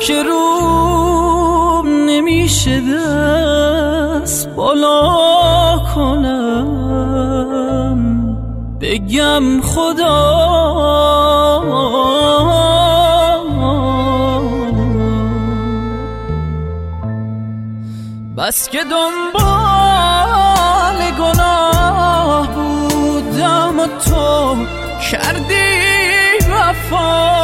که روم نمیشه دست بالا کنم بگم خدا بس که دنبال گناه بودم و تو کردی وفا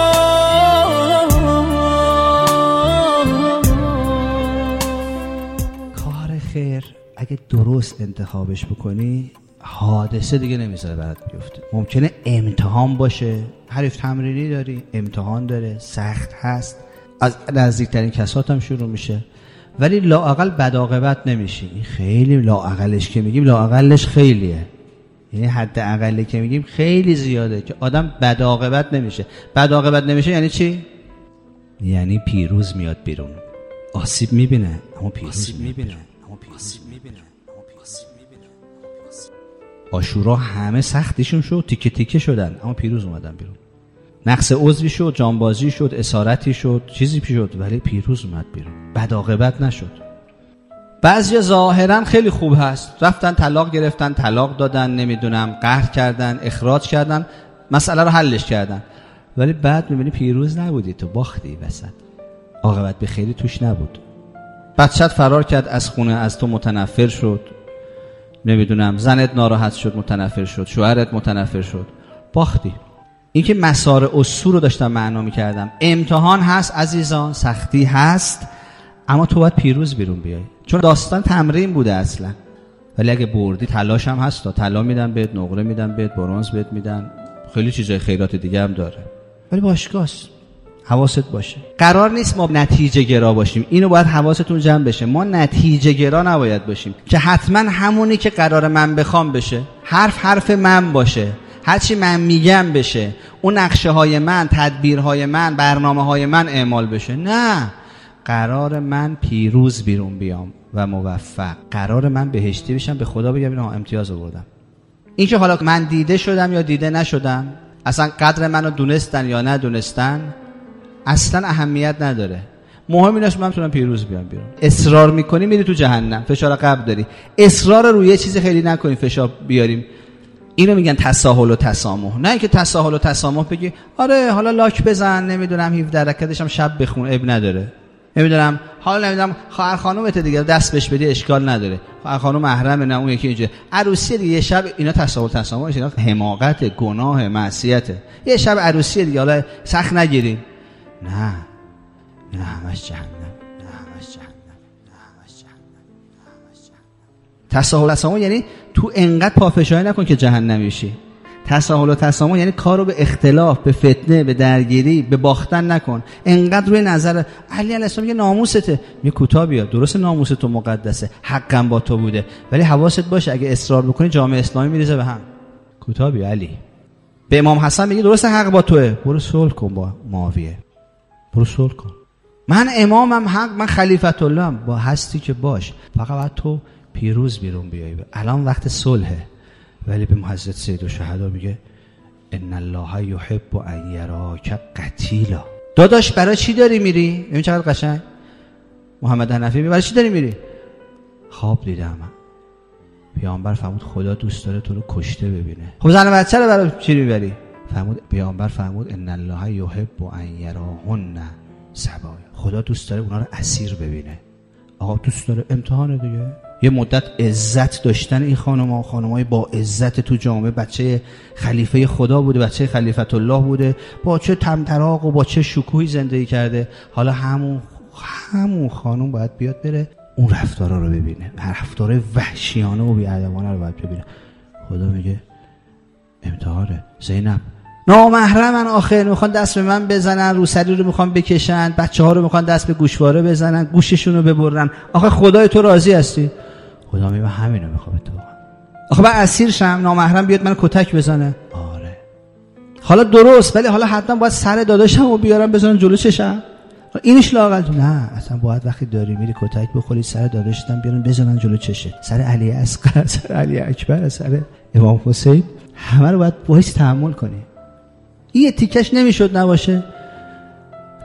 کار خیر اگه درست انتخابش بکنی حادثه دیگه نمیذاره برات بیفته. ممکنه امتحان باشه، حریف تمرینی داری، امتحان داره، سخت هست، از نزدیکترین کسات هم شروع میشه، ولی لااقل بدعاقبت نمیشی. این خیلی لااقلش که میگیم لااقلش خیلیه، یعنی حد اقلی که میگیم خیلی زیاده که آدم بدعاقبت نمیشه. بدعاقبت نمیشه یعنی چی؟ یعنی پیروز میاد بیرون. آسیب میبینه اما پیروز میبینه. عاشورا همه سختیشون شد، تیکه تیکه شدن اما پیروز اومدن بیرون. نقص عضوی شد، جانبازی شد، اسارتی شد، چیزی شد، ولی پیروز اومد بیرون، بدعاقبت نشد. بعضی ظاهرا خیلی خوب هست، رفتن طلاق گرفتن، طلاق دادن، نمیدونم قهر کردن، اخراج کردن، مسئله رو حلش کردن، ولی بعد میبینی پیروز نبودی، تو باختی وسط، عاقبت به خیری توش نبود. بچت فرار کرد از خونه، از تو متنفر شد، نمیدونم زنت ناراحت شد، متنفر شد، شوهرت متنفر شد، باختی. این که مسار اصول رو داشتم معنا می‌کردم. امتحان هست عزیزان، سختی هست، اما تو باید پیروز بیرون بیای، چون داستان تمرین بوده اصلا. ولی اگه بردی تلاش هم هست، طلا میدن بهت، نقره میدن بهت، برنز بهت میدن، خیلی چیزای خیرات دیگه هم داره، ولی باشگاهست. حواست باشه، قرار نیست ما نتیجه گرا باشیم، اینو باید حواستون جمع بشه. ما نتیجه گرا نباید باشیم که حتما همونی که قرار من بخوام بشه، حرف من باشه، هرچی من میگم بشه، اون نقشه های من، تدبیرهای من، برنامه های من اعمال بشه. نه، قرار من پیروز بیرون بیام و موفق، قرار من بهشتی بشم، به خدا بگم اینا امتیاز آوردم. این که حالا من دیده شدم یا دیده نشدم، اصلا قدر منو دونستن یا ندونستن اصلا اهمیت نداره. مهم اینه من میتونم پیروز بیام بیرون. اصرار میکنی میری تو جهنم، فشار قبل داری. اصرار روی چیزی خیلی نکنی فشار بیاریم. اینو میگن تساهل و تسامح. نه اینکه تساهل و تسامح بگی آره حالا لاک بزن، نمیدونم 17 رکعتش هم شب بخون، اب نداره، نمیدونم حالا نمیدونم خواهر خانومت دیگه دست بهش بدی اشکال نداره، خواهر خانوم محرمه، نه اون یکی اینجا عروسی دیگه یه شب، اینا تساهل تسامح، اینا حماقت، گناه، معصیته. یه شب عروسی دیگه حالا سخت نگیرین. نه همش جهنم، تساهل و تسامح یعنی تو انقدر پافشاری نکن که جهنمی شی. تساهل و تسامح یعنی کارو به اختلاف، به فتنه، به درگیری، به باختن نکن. انقدر روی نظر علی علیه السلام میگه ناموسته، میگه کوتاه بیا، درست ناموس تو مقدسه، حقم با تو بوده، ولی حواست باشه اگه اصرار بکنی جامعه اسلامی میریزه به هم. کوتاه بیا علی. به امام حسن میگه درست حق با توئه، برو صلح کن با معاویه، برو صلح کن. من امامم حق، من خلیفت اللهم، با هستی که باش، فقط باید تو پیروز بیرون بیایی. الان وقت صلحه، ولی به حضرت سید الشهدا میگه ان الله یحب ان یراک قتیلا. داداش برای چی داری میری؟ ببین چقدر قشنگ. محمد حنفی برای چی داری میری؟ خواب دیدم. پیامبر فرمود خدا دوست داره تو رو کشته ببینه. خب زن و بچه رو برای چی میبری؟ فرمود پیامبر فرمود ان الله یحب ان یراهن سبایا. خدا دوست داره اونا رو اسیر ببینه. آقا دوست داره امتحانه دیگه. یه مدت عزت داشتن این خانم‌ها، خانم‌های با عزت تو جامعه، بچه خلیفه خدا بوده، بچه خلیفت الله بوده، با چه طمطراق و با چه شکوهی زندگی کرده. حالا همون خانم باید بیاد بره اون رفتارا رو ببینه، رفتار وحشیانه و بی‌ادبانه رو باید ببینه. خدا میگه امتحانه. زینب نامحرمن، آخر میخوان دست به من بزنن، روسری رو میخوان بکشن، بچه‌ها رو میخوان دست به گوشواره بزنن، گوششون رو ببرن. آخه خدای تو راضی هستی؟ خدا میگه همینو میخوام تو. آخه من اسیر شم، نامحرم بیاد منو کتک بزنه؟ آره. حالا درست، ولی حالا حتما باید سر داداشمو بیارم بزنن جلو چشم؟ اینش لااقل نه، اصلا باید وقتی داری میری کتک بخوری سر داداشت هم بیارن بزنن جلو چشه، سر علی اصغر، سر علی اکبر، سر امام حسین، همه رو باید باهاش تحمل کنی. این تیکش نمیشد نباشه؟ نه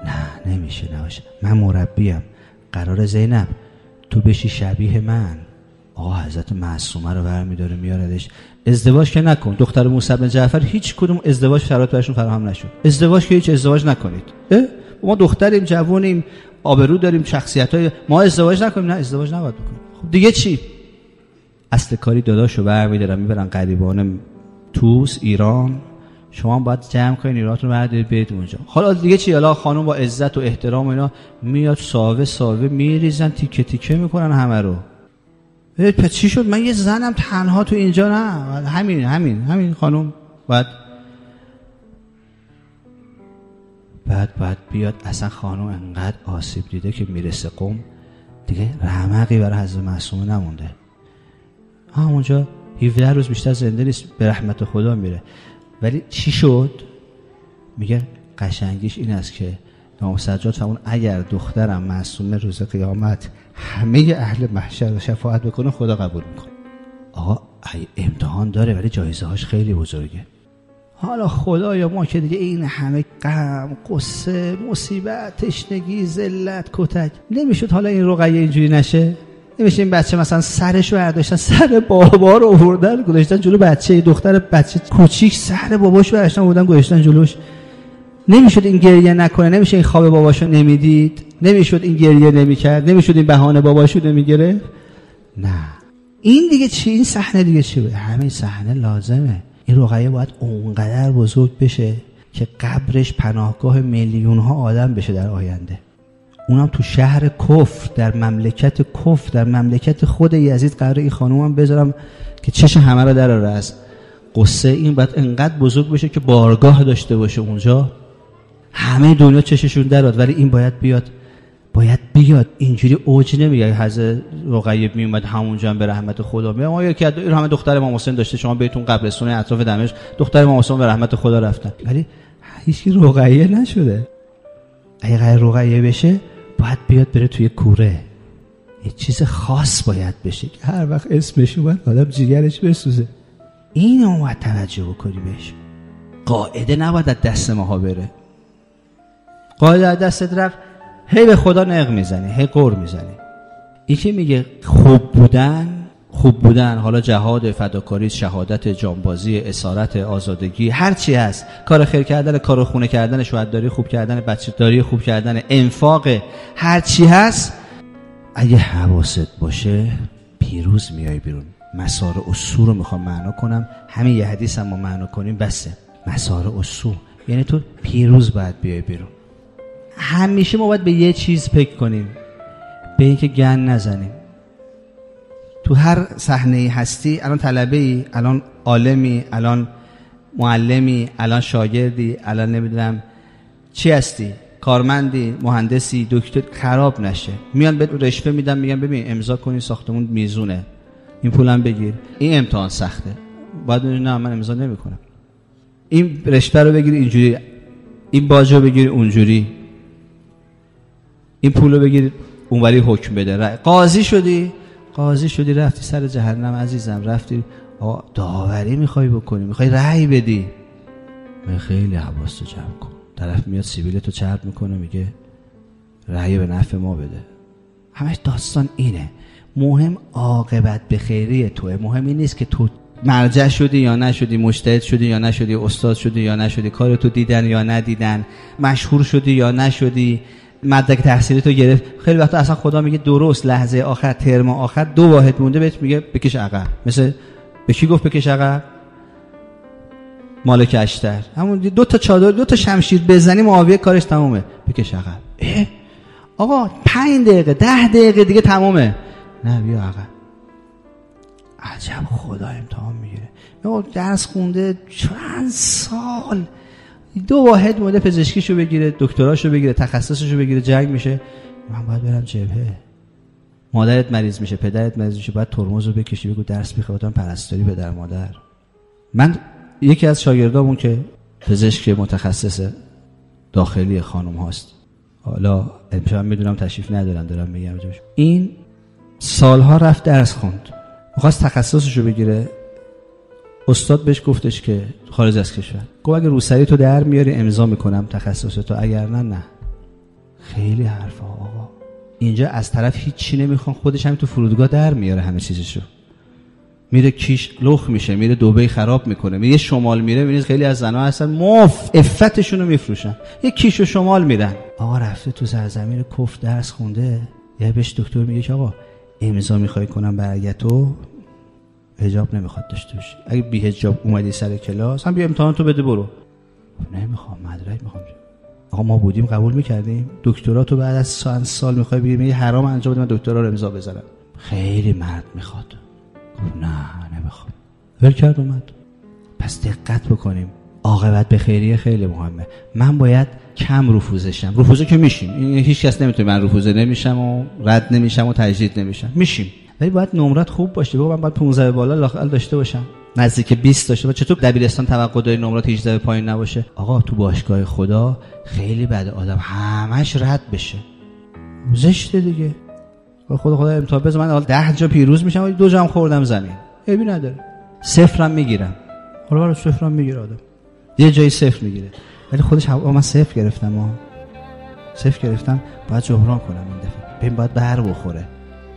نمیشه نباشه. من مربیم، قرار زینب تو بشی شبیه من. آقا حضرت معصومه رو برمی‌داره میاردش. ازدواج که نکن. دختر موسی بن جعفر هیچ کدوم ازدواج شرایط براشون فراهم نشد. ازدواج که هیچ ازدواج نکنید. ما دختریم، جوونیم، آبرو داریم، شخصیت‌های ما ازدواج نکنیم. نه ازدواج نباید بکنیم. خب دیگه چی؟ اصل کاری داداشو برمی‌دارن میبرن غریبان توس ایران. شما باید جمع کنین ایرانتون رو بردارید برید اونجا. حالا دیگه چی؟ حالا خانم با عزت و احترام و اینا میاد ساوه میریزن، تیکه تیکه میکنن همه رو. پس چی شد؟ من یه زنم تنها تو اینجا؟ نه همین خانم بعد بیاد. اصلا خانم انقدر آسیب دیده که میرسه قم دیگه رمقی برای حضرت معصومه نمونده. همونجا 17 روز بیشتر زنده نیست، به رحمت خدا میره. ولی چی شد؟ میگه قشنگیش این است که امام سجاد فرمود اگر دخترم معصومه روز قیامت همه اهل محشر رو شفاعت بکنه خدا قبول میکنه. آقا امتحان داره ولی جایزه هاش خیلی بزرگه. حالا خدایا ما که دیگه این همه غم، قصه، مصیبت، تشنگی، ذلت، کتک، نمیشد حالا این رقیه اینجوری نشه؟ نمیشه این بچه مثلا سرش رو برداشتن، سر بابا رو آوردن گذاشتن جلو بچه، دختر بچه کوچیک سر باباش رو برداشتن آوردن گذاشتن جلوش؟ نمیشد این گریه نکنه؟ نمیشه این خواب باباشو نمیدید؟ نمیشد این گریه نمیکرد؟ نمیشد این بهانه باباشو نمیگرفت؟ نه. این دیگه چی؟ این صحنه دیگه چی بود؟ همین صحنه لازمه. این رقیه باید اونقدر بزرگ بشه که قبرش پناهگاه میلیون ها آدم بشه در آینده. اونم تو شهر کفر، در مملکت کفر، در مملکت خود یزید قراره این خانومم بذارم که چش همه رو دراره از قصه. این باید انقدر بزرگ بشه که بارگاه داشته باشه اونجا، همه دنیا چششون دراد. ولی این باید بیاد اینجوری اوج نمیگه. حضرت رقیه میومد همونجا هم به رحمت خدا میاد. ما یکی از این همه دختر امام حسین داشته، شما بهتون قبرستون اطراف دمشق دختر امام حسین به رحمت خدا رفتن، ولی هیچ رقیه نشده. اگه قرار رقیه بشه باید بیاد بره توی کوره، یه چیز خاص باید بشه که هر وقت اسمش اومد آدم جیگرش بسوزه. اینو باید توجه بکنی بهش. قاعده نباید از دست ماها بره. قاعده از دستت رفت هی به خدا نق میزنی، هی قر میزنی. این که میگه خوب بودن حالا جهاد، فداکاری، شهادت، جانبازی، اسارت، آزادگی، هر چی هست، کار خیر کردن، کار خونه کردن، شهادتداری خوب کردن، بچه‌داری خوب کردن، انفاق، هر چی هست، اگه حواست باشه پیروز میای بیرون. مسار اصول رو میخوام معنا کنم، همین یه حدیث هم ما معنا کنیم بسه. مسار اصول یعنی تو پیروز باید بیای بیرون. همیشه ما باید به یه چیز فکر کنیم، به اینکه گند نزنیم. تو هر صحنه هستی، الان طلبه‌ای، الان عالمی، الان معلمی، الان شاگردی، الان نمیدونم چی هستی، کارمندی، مهندسی، دکتر، خراب نشه. میان به رشوه میدن، میگن ببین امضا کنی ساختمون میزونه، این پولم بگیر، این امتحان سخته. بعد نه من امضا نمیکنم. این رشوه رو بگیر اینجوری، این باجو بگیر اونجوری، این پولو بگیر اونوری حکم بده. قاضی شدی رفتی سر جهنم عزیزم، رفتی داوری میخوای بکنی، میخوای رأی بدی. من خیلی حواستو جمع کن. طرف میاد سیبیلتو چرب میکنه میگه رأی به نفع ما بده. همش داستان اینه. مهم عاقبت به خیری توه. مهم این نیست که تو مرجع شدی یا نشدی، مجتهد شدی یا نشدی، استاد شدی یا نشدی، کارتو دیدن یا ندیدن، مشهور شدی یا نشدی، مدرک تحصیلی تو گرفت. خیلی وقتا اصلا خدا میگه درست لحظه آخر، ترم آخر 2 واحد مونده بهت میگه بکش عقب. مثل به کی گفت بکش عقب؟ مالک اشتر. همون 2 تا چادر 2 تا شمشیر بزنی معاویه کارش تمومه، بکش عقب. آقا 5 دقیقه 10 دقیقه دیگه تمومه، نه بیا عقب. عجب خدا امتحان میگیره. درس خونده چند سال، 2 واحد مونده پزشکیشو بگیره، دکتراشو بگیره، تخصصشو بگیره، جنگ میشه. من باید برم جبهه. مادرت مریض میشه، پدرت مریض میشه، باید ترمزو بکشی بگو درس میخوام پرستاری پدر مادر. من یکی از شاگردامون که پزشک متخصص داخلی خانم هاست، حالا امشب میدونم تشریف ندارن دارم میگم جوش، این سالها رفت درس خوند، میخواست تخصصشو بگیره. استاد بهش گفتش که خارج از کشور، گفت اگه روسری تو در میاری امضا میکنم تخصص تو، اگر نه خیلی حرفا آقا. اینجا از طرف هیچی نمیخوان، خودش هم تو فرودگاه در میاره همه چیزشو، میره کیش لخ میشه، میره دبی خراب میکنه، میره شمال میره، میره خیلی از زنها هستن عفتشون رو میفروشن، یه کیشو شمال میرن. آقا رفته تو سرزمین کفر درس خونده، یه بهش دکتر میگه که آقا امضا میخوای کنم برای تو، حجاب نمیخواد داشته باشی، اگه بی حجاب اومدی سر کلاس هم بیا امتحان تو بده برو. نمیخوام، مدرک میخوام. آقا ما بودیم قبول میکردیم؟ دکترا تو بعد از چند سال میخوای بگی میگه حرام انجام بدم دکترا رو امضا بزنم. خیلی مرد میخواد. نه نمیخوام. ول کرد اومد. پس دقت بکنیم، عاقبت به خیریه خیلی مهمه. من باید کم رفوزشم. رفوزه که میشیم، هیچ کس نمیتونه من رفوزه نمیشم و رد نمیشم و تجدید نمیشم، میشیم، ولی باید نمرت خوب باشه. بگو من باید 15 بالا لااقل داشته باشم، نزدیک 20 داشته باشم. چطور دبیرستان توقع داری نمرات 18 پایین نباشه؟ آقا تو باشگاه خدا خیلی بده آدم همش رد بشه، زشته دیگه. خدا امتحان بزن، من حالا 10 جا پیروز میشم ولی 2 جا هم خوردم زمین، عیبی نداره. صفرم میگیرم، حالا صفرم میگیره آدم، یه جایی صفر میگیره، ولی خودش من صفر گرفتم، صفر گرفتم، باید جبران کنم این دفعه. ببین باید بر بخوره.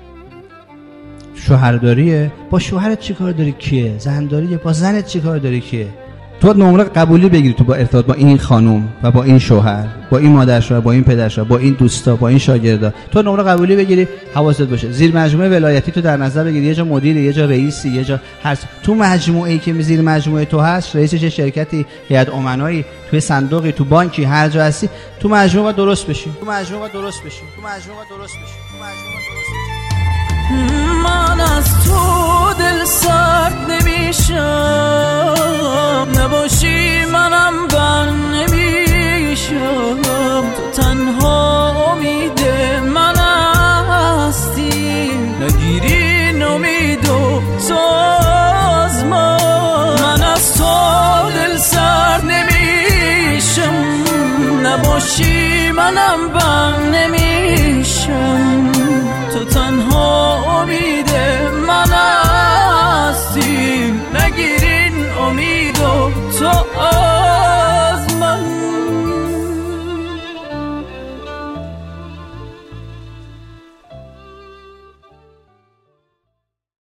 شوهرداریه، با شوهرت چی کار داری کیه؟ زنداریه، با زنت چی کار داری کیه؟ تو نمره قبولی بگیری تو با ارتباط با این خانم و با این شوهر، با این مادر شوهر، با این پدر شوهر، با این دوستا، با این شاگردا، تو نمره قبولی بگیری، حواست باشه. زیر مجموعه ولایتی تو در نظر بگیری، یه جا مدیری، یه جا رئیسی، یه جا هر تو مجموعه‌ای که زیر مجموعه تو هست، رئیس چه شرکتی، هیئت امنایی، توی صندوقی، تو بانکی، هر جا هستی، تو مجموعه درست بشی، تو مجموعه درست بشی، تو مجموعه درست بشی، تو مجموعه درست بشی.